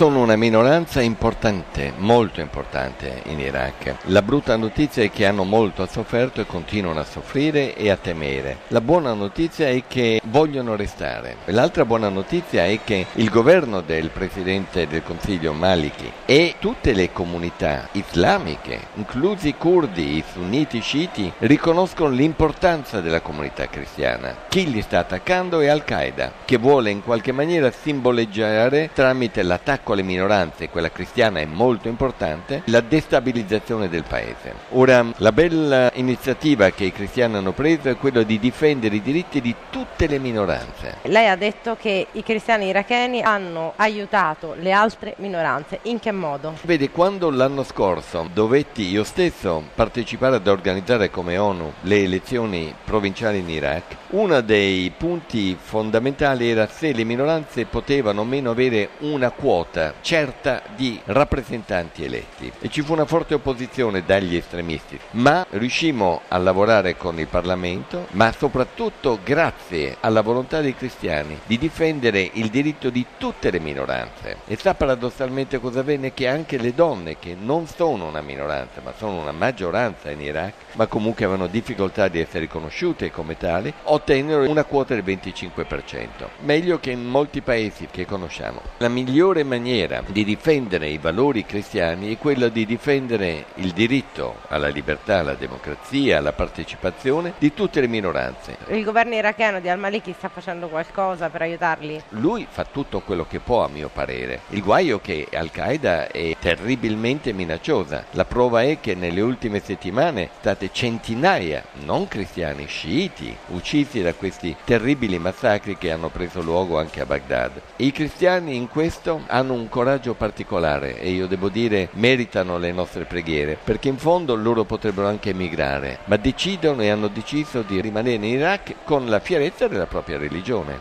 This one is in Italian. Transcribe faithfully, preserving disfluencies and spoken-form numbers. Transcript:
Sono una minoranza importante, molto importante in Iraq. La brutta notizia è che hanno molto sofferto e continuano a soffrire e a temere. La buona notizia è che vogliono restare. L'altra buona notizia è che il governo del Presidente del Consiglio Maliki e tutte le comunità islamiche, inclusi i curdi, i sunniti, i sciiti, riconoscono l'importanza della comunità cristiana. Chi li sta attaccando è Al-Qaeda, che vuole in qualche maniera simboleggiare tramite l'attacco alle minoranze, quella cristiana è molto importante, la destabilizzazione del paese. Ora, la bella iniziativa che i cristiani hanno preso è quella di difendere i diritti di tutte le minoranze. Lei ha detto che i cristiani iracheni hanno aiutato le altre minoranze. In che modo? Vede, quando l'anno scorso dovetti io stesso partecipare ad organizzare come ONU le elezioni provinciali in Iraq, uno dei punti fondamentali era se le minoranze potevano o meno avere una quota certa di rappresentanti eletti, e ci fu una forte opposizione dagli estremisti, ma riuscimmo a lavorare con il Parlamento, ma soprattutto grazie alla volontà dei cristiani di difendere il diritto di tutte le minoranze. E sa paradossalmente cosa avvenne? Che anche le donne, che non sono una minoranza ma sono una maggioranza in Iraq, ma comunque avevano difficoltà di essere riconosciute come tali, ottennero una quota del venticinque per cento, meglio che in molti paesi che conosciamo. La migliore maniera di difendere i valori cristiani è quella di difendere il diritto alla libertà, alla democrazia, alla partecipazione di tutte le minoranze. Il governo iracheno di al-Maliki sta facendo qualcosa per aiutarli? Lui fa tutto quello che può, a mio parere. Il guaio è che Al-Qaeda è terribilmente minacciosa. La prova è che nelle ultime settimane state centinaia, non cristiani, sciiti, uccisi da questi terribili massacri che hanno preso luogo anche a Baghdad. E i cristiani in questo hanno un coraggio particolare e io devo dire meritano le nostre preghiere, perché in fondo loro potrebbero anche emigrare, ma decidono e hanno deciso di rimanere in Iraq con la fierezza della propria religione.